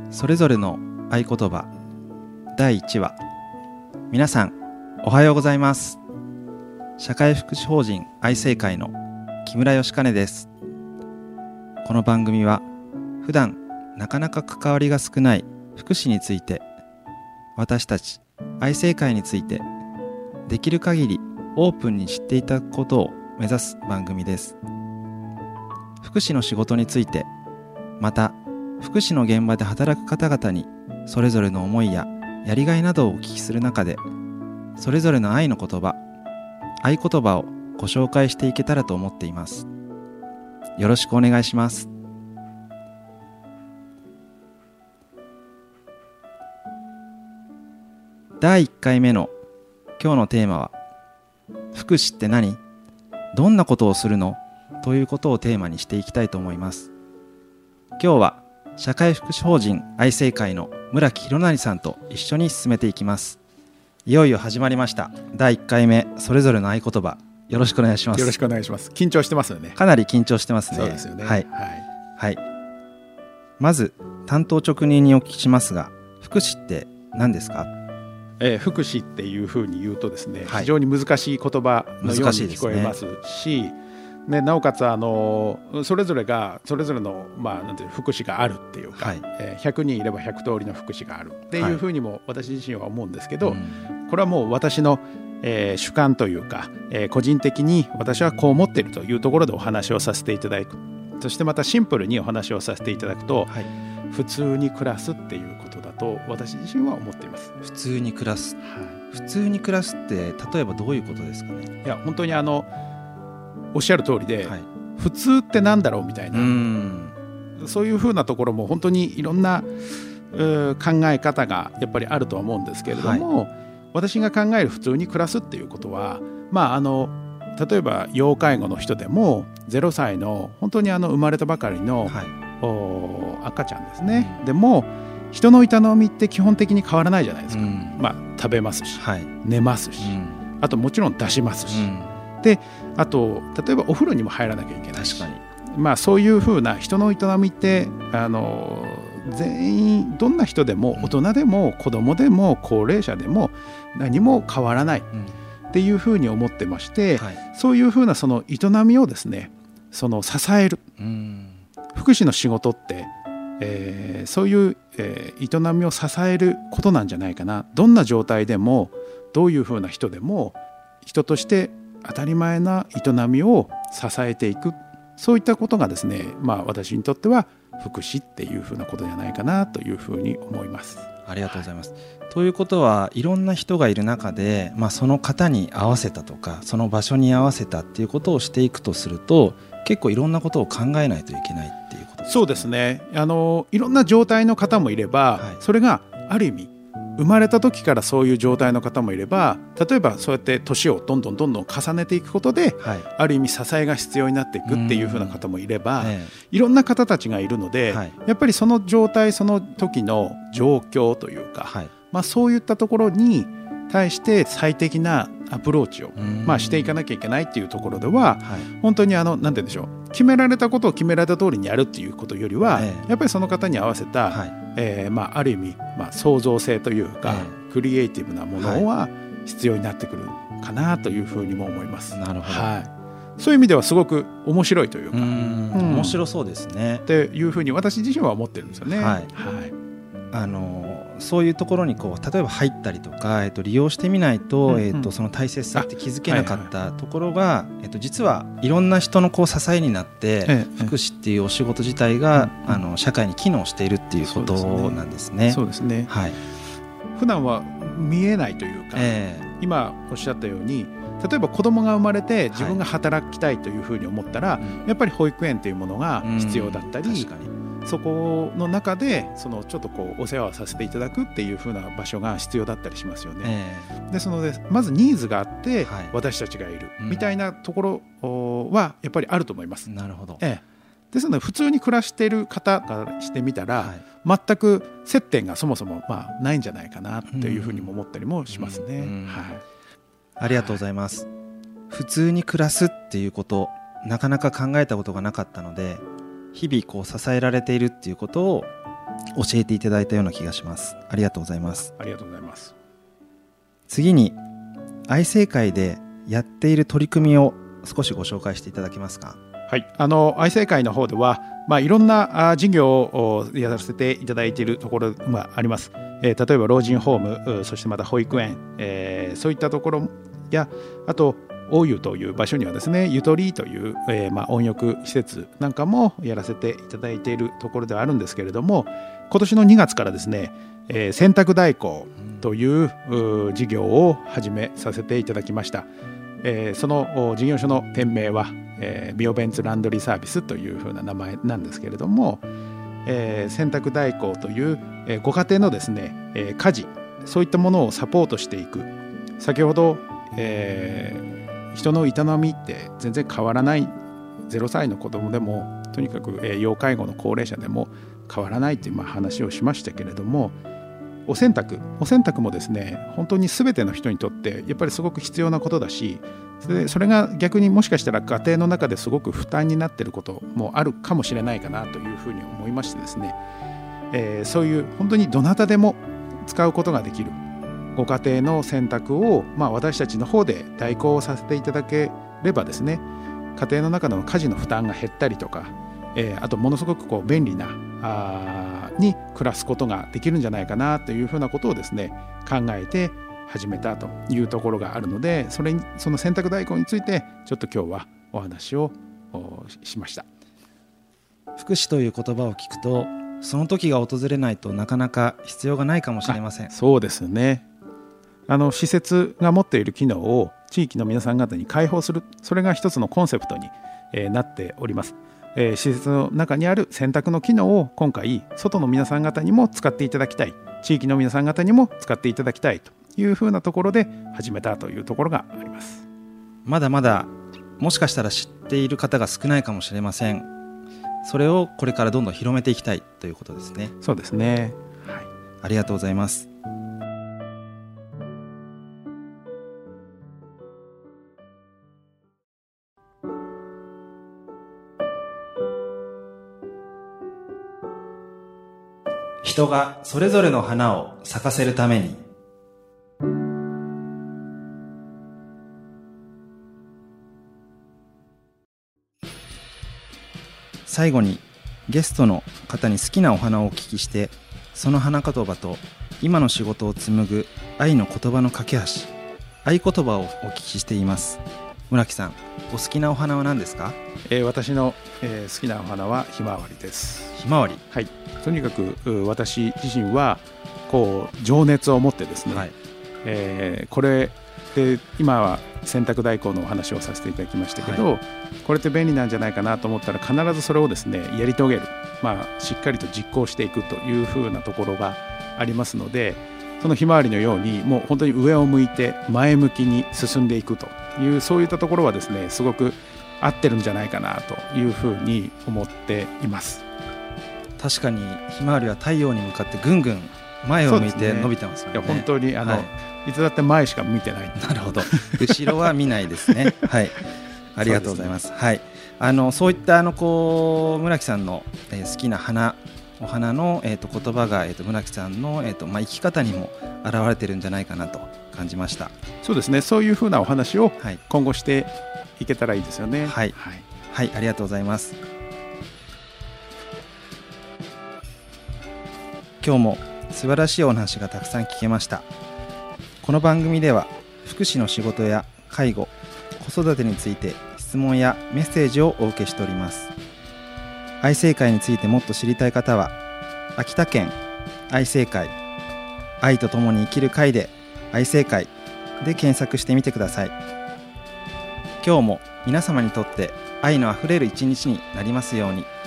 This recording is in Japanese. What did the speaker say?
それぞれの合言葉第1話。皆さんおはようございます。社会福祉法人愛生会の木村義兼です。この番組は普段なかなか関わりが少ない福祉について、私たち愛生会についてできる限りオープンに知っていただくことを目指す番組です。福祉の仕事について、また福祉の現場で働く方々にそれぞれの思いややりがいなどをお聞きする中で、それぞれの愛の言葉、合言葉をご紹介していけたらと思っています。よろしくお願いします。第1回目の今日のテーマは、福祉って何？どんなことをするの？ということをテーマにしていきたいと思います。今日は社会福祉法人愛生会の村木弘成さんと一緒に進めていきます。いよいよ始まりました。第1回目、それぞれの合言葉、よろしくお願いします。 よろしくお願いします。緊張してますよね。 かなり緊張してますね。 そうですよね。 はい、はい。まず担当直入にお聞きしますが、福祉って何ですか？ 福祉っていうふうに言うとですね、 はい、 非常に難しい言葉のように聞こえますし、ね、なおかつそれぞれがそれぞれの、なんていう福祉があるっていうか、はい、100人いれば100通りの福祉があるっていうふうにも私自身は思うんですけど、これはもう私の、主観というか、個人的に私はこう思っているというところでお話をさせていただく。そしてまたシンプルにお話をさせていただくと、はい、普通に暮らすっていうことだと私自身は思っています。 普通に暮らす、はい、普通に暮らすって例えばどういうことですかね？ いや本当におっしゃる通りで、はい、普通ってなんだろうみたいな、そういうふうなところも本当にいろんな考え方がやっぱりあるとは思うんですけれども、はい、私が考える普通に暮らすっていうことは、例えば要介護の人でも0歳の本当に生まれたばかりの、はい、赤ちゃんですね。でも人の営みって基本的に変わらないじゃないですか。食べますし、はい、寝ますし、あともちろん出しますし、であと例えばお風呂にも入らなきゃいけないし、確かに、そういうふうな人の営みって全員どんな人でも大人でも子供でも高齢者でも何も変わらないっていうふうに思ってまして、はい、そういうふうなその営みをですね、支える、福祉の仕事って、そういう、営みを支えることなんじゃないかな。どんな状態でもどういうふうな人でも人として当たり前な営みを支えていく、そういったことがですね、私にとっては福祉っていうふうなことじゃないかなというふうに思います。 ありがとうございます。ということはいろんな人がいる中で、その方に合わせたとかその場所に合わせたっていうことをしていくとすると、結構いろんなことを考えないといけないっていうことですか？ そうですね。いろんな状態の方もいれば、はい、それがある意味生まれた時からそういう状態の方もいれば、例えばそうやって年をどんどん重ねていくことで、はい、ある意味支えが必要になっていくっていう風な方もいれば、いろんな方たちがいるので、はい、やっぱりその状態その時の状況というか、はい、そういったところに対して最適なアプローチを、していかなきゃいけないっていうところでは、はい、本当になんて言うんでしょう、決められたことを決められた通りにやるっていうことよりは、やっぱりその方に合わせた、はい、ある意味、創造性というか、クリエイティブなものは必要になってくるかなというふうにも思います。 なるほど、 はい、そういう意味ではすごく面白いというか、 面白そうですねっていうふうに私自身は思ってるんですよね。はい、はい、 そういうところに例えば入ったりとか、利用してみないと、その大切さって気づけなかったところが、実はいろんな人の支えになって、福祉っていうお仕事自体が、社会に機能しているっていうことなんですね。 そうですね、はい、普段は見えないというか、今おっしゃったように、例えば子供が生まれて自分が働きたいというふうに思ったら、やっぱり保育園というものが必要だったり、確かにそこの中でちょっとお世話をさせていただくっていう風な場所が必要だったりしますよね。ですのでまずニーズがあって、私たちがいるみたいなところはやっぱりあると思います。 なるほど。 ですので普通に暮らしている方からしてみたら、全く接点がそもそもないんじゃないかなというふうにも思ったりもしますね。 ありがとうございます。普通に暮らすっていうこと、なかなか考えたことがなかったので、日々支えられているっていうことを教えていただいたような気がします。ありがとうございます。 ありがとうございます。 次に愛生会でやっている取り組みを少しご紹介していただけますか。 はい、愛生会の方では、いろんな事業をやらせていただいているところがあります。例えば老人ホーム、そしてまた保育園、そういったところや、あと大湯という場所にはですね、ゆとりという、温浴施設なんかもやらせていただいているところではあるんですけれども、今年の2月からですね、洗濯代行という事業を始めさせていただきました。その事業所の店名は、ビオベンツランドリーサービスというふうな名前なんですけれども、洗濯代行という、ご家庭のですね、家事、そういったものをサポートしていく。先ほど、人の営みって全然変わらない、0歳の子供でもとにかく、要介護の高齢者でも変わらないという話をしましたけれども、お洗濯もですね、本当に全ての人にとってやっぱりすごく必要なことだし、それが逆にもしかしたら家庭の中ですごく負担になっていることもあるかもしれないかなというふうに思いましてですね、そういう本当にどなたでも使うことができるご家庭の洗濯を、私たちの方で代行させていただければですね、家庭の中の家事の負担が減ったりとか、あとものすごく便利なに暮らすことができるんじゃないかなというふうなことをですね、考えて始めたというところがあるので、その洗濯代行についてちょっと今日はお話をしました。 福祉という言葉を聞くと、その時が訪れないとなかなか必要がないかもしれません。 そうですね。施設が持っている機能を地域の皆さん方に開放する、それが一つのコンセプトに、なっております。施設の中にある洗濯の機能を今回外の皆さん方にも使っていただきたい、地域の皆さん方にも使っていただきたいというふうなところで始めたというところがあります。 まだまだもしかしたら知っている方が少ないかもしれません。それをこれからどんどん広めていきたいということですね。 そうですね、はい、 ありがとうございます。人がそれぞれの花を咲かせるために。最後にゲストの方に好きなお花をお聞きして、その花言葉と今の仕事を紡ぐ愛の言葉の架け橋、愛言葉をお聞きしています。村木さん、お好きなお花は何ですか？ 私の、好きなお花はひまわりです。 ひまわり、 はい、とにかく私自身は情熱を持ってですね、はい、これで今は洗濯代行のお話をさせていただきましたけど、はい、これって便利なんじゃないかなと思ったら必ずそれをですねやり遂げる、しっかりと実行していくというふうなところがありますので、そのひまわりのようにもう本当に上を向いて前向きに進んでいくという、そういったところはですねすごく合ってるんじゃないかなというふうに思っています。 確かにひまわりは太陽に向かってぐんぐん前を向いて伸びてますよね。 いや本当にいつだって前しか見てない。 なるほど、後ろは見ないですねはい、ありがとうございます。はい、そういった村木さんの、好きなお花の、言葉が、村木さんの、生き方にも現れてるんじゃないかなと感じました。 そうですね、そういうふうなお話を今後していけたらいいですよね。 はい、はいはい、ありがとうございます。今日も素晴らしいお話がたくさん聞けました。この番組では福祉の仕事や介護、子育てについて質問やメッセージをお受けしております。愛生会についてもっと知りたい方は、秋田県愛生会、愛とともに生きる会で愛生会で検索してみてください。今日も皆様にとって愛のあふれる一日になりますように。